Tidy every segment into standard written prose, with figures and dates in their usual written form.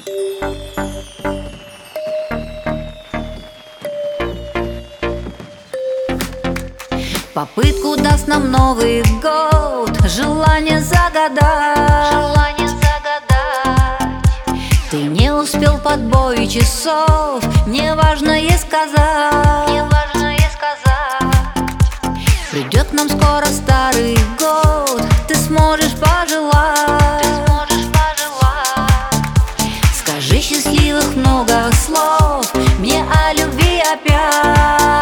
Попытку даст нам Новый год, желание загадать. Ты не успел под бой часов, мне важно ей сказать. Придет нам скоро старый год, ты сможешь пожелать. Скажи счастливых много слов мне о любви опять.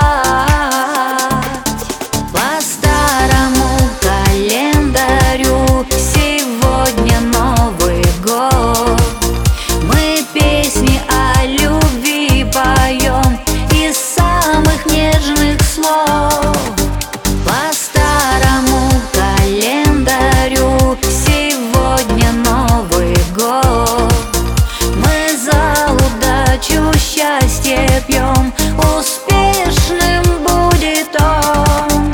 По старому календарю сегодня Новый год. Мы песни о любви поем из самых нежных слов. По старому календарю сегодня Новый год. Мы за удачу, счастье пьем, успешным будет он.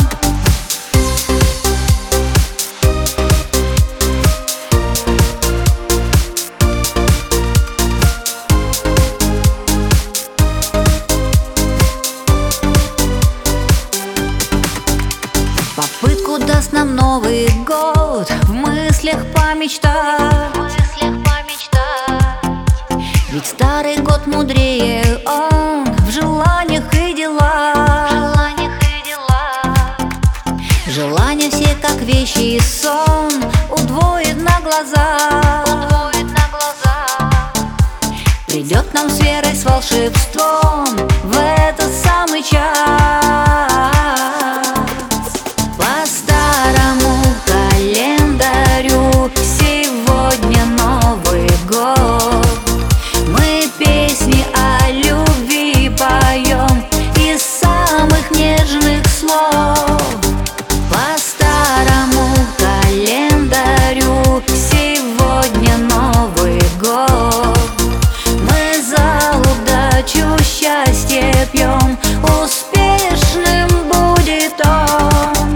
Попытку даст нам Новый год, в мыслях помечтать. Ведь старый год мудрее он в желаниях и делах. Желания все как вещи и сон удвоит на глаза. Придет нам с верой, с волшебством в этот самый час. По старому календарю сегодня Новый год. Мы песни о любви поем из самых нежных слов. По старому календарю сегодня Новый год. Мы за удачу, счастье пьем, успешным будет он.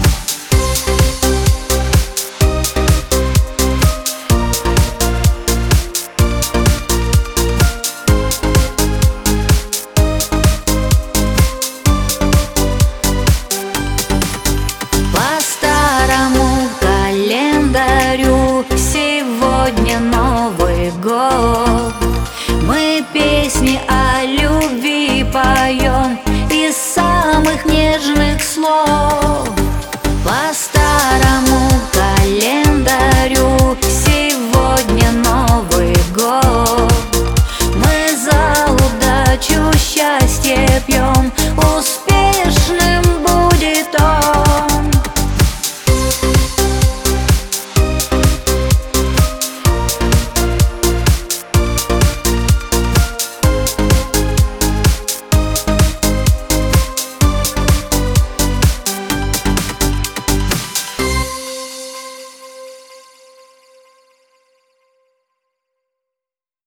По старому календарю сегодня Новый год. Мы песни о